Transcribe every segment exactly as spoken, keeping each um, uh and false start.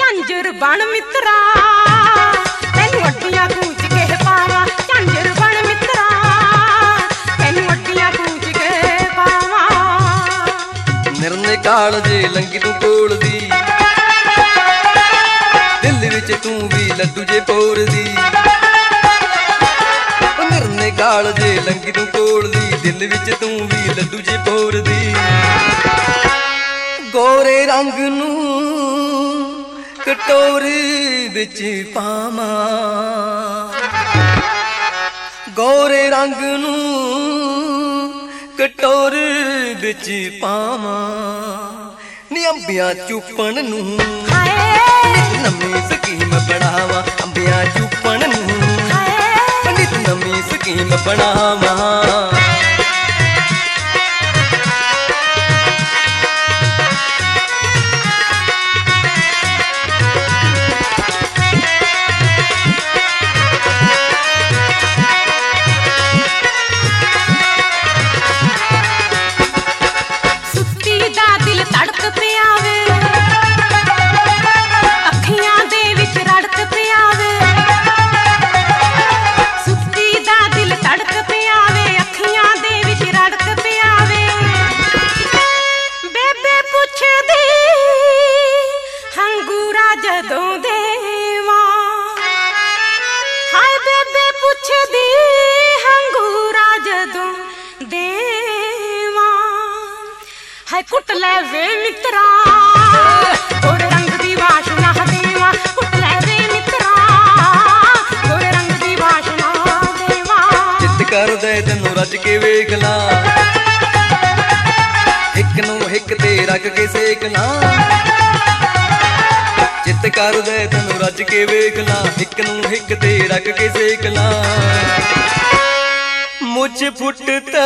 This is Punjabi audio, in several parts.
ਝਾਂਜਰ ਬਣ ਮਿੱਤਰਾ ਤੈਨੂੰ ਅੱਡੀਆਂ ਗੂੰਜ ਕੇ ਪਾਵਾਂ, ਝਾਂਜਰ ਬਣ ਮਿੱਤਰਾ ਤੈਨੂੰ ਅੱਡੀਆਂ ਗੂੰਜ ਕੇ ਪਾਵਾਂ। ਨਿਰਨੇ ਕਾਲ ਜੇ ਲੰਗੀ ਤੂੰ ਕੋਲ ਦੀ, ਦਿਲ ਵਿੱਚ ਤੂੰ ਵੀ ਲੱਡੂ ਜੇ ਪੋਰਦੀ। ਨਿਰਨੇ ਕਾਲ ਜੇ ਲੰਗੀ ਤੂੰ ਕੋਲ ਦੀ, ਦਿਲ ਵਿੱਚ ਤੂੰ ਵੀ ਲੱਡੂ ਜੇ ਪੋਰਦੀ। ਗੋਰੇ ਰੰਗ ਨੂੰ ਕਟੋਰੀ ਵਿੱਚ ਪਾਵਾਂ, ਗੋਰੇ ਰੰਗ ਨੂੰ ਕਟੋਰੀ ਵਿੱਚ ਪਾਵਾਂ। ਨੀ ਅੰਬੀਆਂ ਚੁੱਪਣ ਨੂੰ ਨਵੀਂ ਸਕੀਮ ਬਣਾਵਾਂ, ਅੰਬੀਆਂ ਚੁੱਪਣ ਨੂੰ ਨਿਤ ਨਵੀਂ ਸਕੀਮ ਬਣਾਵਾਂ। ਜਦੋਂ ਦੇਵਾਂ ਹਾਏ ਬੇਬੇ ਪੁੱਛਦੀ ਹੰਗੂਰਾ ਜਦੋਂ ਦੇਵਾਂ, ਹਾਏ ਕੁੱਟ ਲੈ ਵੇ ਮਿੱਤਰਾ ਗੋਰੇ ਰੰਗ ਦੀ ਵਾਸ਼ਨਾ ਦੇਵਾਂ, ਕੁੱਟ ਲੈ ਵੇ ਮਿੱਤਰਾ ਗੋਰੇ ਰੰਗ ਦੀ ਵਾਸ਼ਨਾ ਦੇਵਾਂ। ਚਿੱਤ ਕਰਦਾ ਤੈਨੂੰ ਰੱਜ ਕੇ ਵੇਖ ਲਾ, ਇੱਕ ਨੂੰ ਹਿੱਕ ਤੇ ਰੱਖ ਕੇ ਸੇਕ ਲਾ। ਚਿੱਤ ਕਰਦਾ ਤੈਨੂੰ ਰੱਜ ਕੇ ਵੇਖ ਲਾ, ਇੱਕ ਨੂੰ ਹਿੱਕ ਤੇ ਰੱਖ ਕੇ ਸੇਕ ਲਾ। ਮੁੱਛ ਫੁੱਟ ਤੇ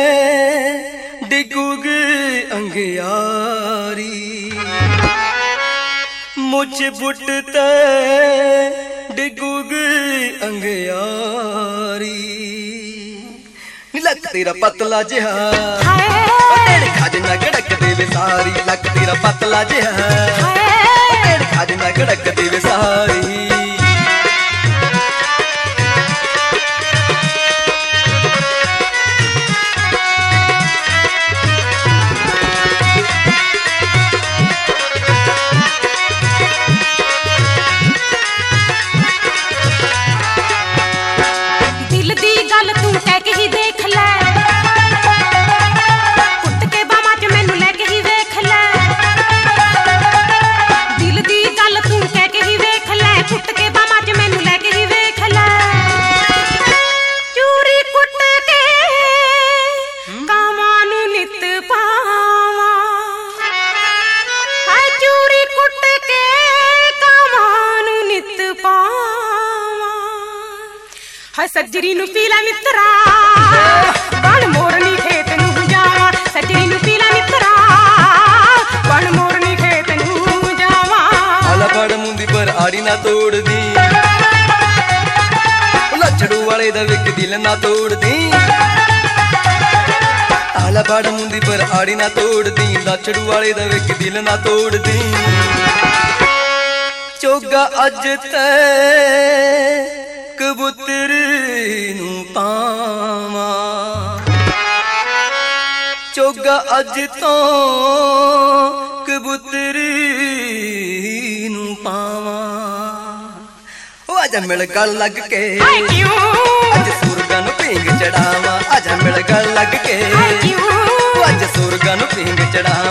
ਡਿੱਗੂਗੀ ਅੰਗਿਆਰੀ, ਮੁੱਛ ਫੁੱਟ ਤੇ ਡਿੱਗੂਗੀ ਅੰਗਿਆਰੀ। ਲੱਕ ਤੇਰਾ ਪਤਲਾ ਜਿਹਾ ਤੇਰੇ ਖਜਨਾ ਗੜਕ ਦੇ ਵਿਸਾਰੀ, ਲੱਕ ਤੇਰਾ ਪਤਲਾ ਜਿਹਾ ਅੱਜ ਨਾ ਗੜਕ ਦੀ ਵਿਸਾਰੀ। ਦਿਲ ਦੀ ਗੱਲ ਤੂੰ ਕਹਿ ਕੇ ਹੀ ਦੇਖ ਲੈ, ਕੁੱਟ ਕੇ ਬਾਹਾਂ 'ਚ ਮੈਨੂੰ ਲੈ ਕੇ ਹੀ ਵੇਖ ਲੈ। ਦਿਲ ਦੀ ਗੱਲ ਤੂੰ ਕਹਿ ਕੇ ਹੀ ਵੇਖ ਲੈ, ਕੁੱਟ ਕੇ ਬਾਹਾਂ 'ਚ ਮੈਨੂੰ ਲੈ ਕੇ ਹੀ ਵੇਖ ਲੈ। ਚੂਰੀ ਕੁੱਟ ਕੇ ਕਾਵਾਂ ਨੂੰ ਨਿੱਤ ਪਾਵਾਂ, ਹਾਏ ਚੂਰੀ ਕੁੱਟ ਕੇ ਕਾਵਾਂ ਨੂੰ ਨਿੱਤ ਪਾਵਾਂ। ਹਾਏ ਸੱਜਰੀ ਨੂੰ ਪੀ ਲੈ ਮਿੱਤਰਾ ਬਣ ਮੋਰਨੀ ਖੇਤ ਨੂੰ ਜਾਵਾਂ, ਸੱਜਰੀ ਨੂੰ ਪੀ ਲੈ ਮਿੱਤਰਾ ਬਣ ਮੋਰਨੀ ਖੇਤ ਨੂੰ ਜਾਵਾਂ। ਆਲਾ ਫੜ ਮੁੰਦੀ ਪਰ ਆੜੀ ਨਾ ਤੋੜਦੀ, ਲੱਛੜੂ ਵਾਲੇ ਦਾ ਵਿਕ ਦਿਲ ਨਾ ਤੋੜਦੀ। ਆਲਾ ਫੜ ਮੁੰਦੀ ਪਰ ਆੜੀ ਨਾ ਤੋੜਦੀ, ਲੱਛੜੂ ਵਾਲੇ ਦਾ ਵਿਕ ਦਿਲ ਨਾ ਤੋੜਦੀ। ਚੋਗਾ ਅੱਜ ਤੇ ਕਬੂਤਰੀ ਨੂੰ ਪਾਵਾਂ, ਚੋਗਾ ਅੱਜ ਤੋਂ ਕਬੂਤਰੀ ਨੂੰ ਪਾਵਾਂ। ਉਹ ਅੱਜ ਮਿਲ ਗਲ ਲੱਗ ਕੇ ਅੱਜ ਸੁਰਗਾਂ ਨੂੰ ਪੀਂਗ ਚੜਾਵਾਂ, ਅੱਜ ਮਿਲ ਗਲ ਲੱਗ ਕੇ ਅੱਜ ਸੁਰਗਾਂ ਨੂੰ ਪੀਂਗ ਚੜਾਵਾਂ।